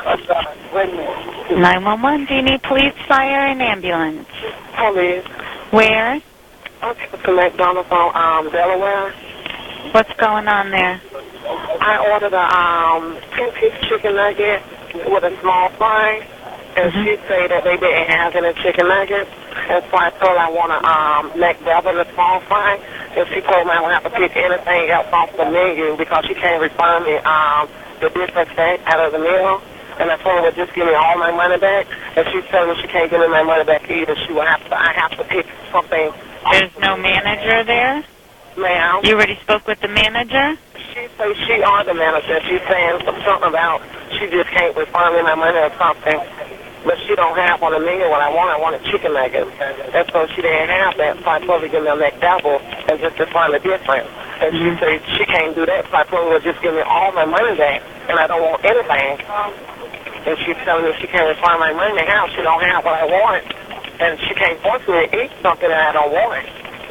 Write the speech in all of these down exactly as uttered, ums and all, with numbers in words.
nine one one, do you need police, fire, and ambulance? Police. Where? Okay, to McDonald's on um, Delaware. What's going on there? I ordered a um, ten-piece chicken nugget with a small fry, and Mm-hmm. she said that they didn't have any chicken nuggets, and so I told her I want a um, McDouble, a small fry, and she told me I would have to pick anything else off the menu because she can't refund me um, the different thing out of the meal. And I told her to just give me all my money back, and she told me she can't give me my money back either. She will have to, I have to pick something. There's no manager there? Ma'am. You already spoke with the manager? She says she are the manager. She's saying something about she just can't refund me my money or something. But she don't have on the menu what I want. I want a chicken nugget. And so she didn't have that, so I told her to give me a McDouble and just to find the difference. And she said she can't do that, so I told her to just give me all my money back, and I don't want anything. And she's telling me she can't refund my money now. She don't have what I want, and she can't force me to eat something that I don't want.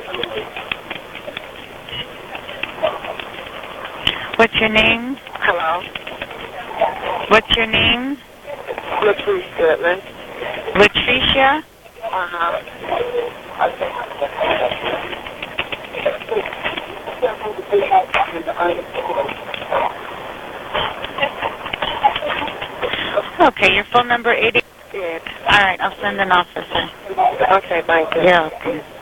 What's your name? Hello? What's your name? Latrice Goodman. Latricia? Uh-huh. Okay, your phone number eighty. Yes. All right, I'll send an officer. Okay, thank you. Yeah, okay.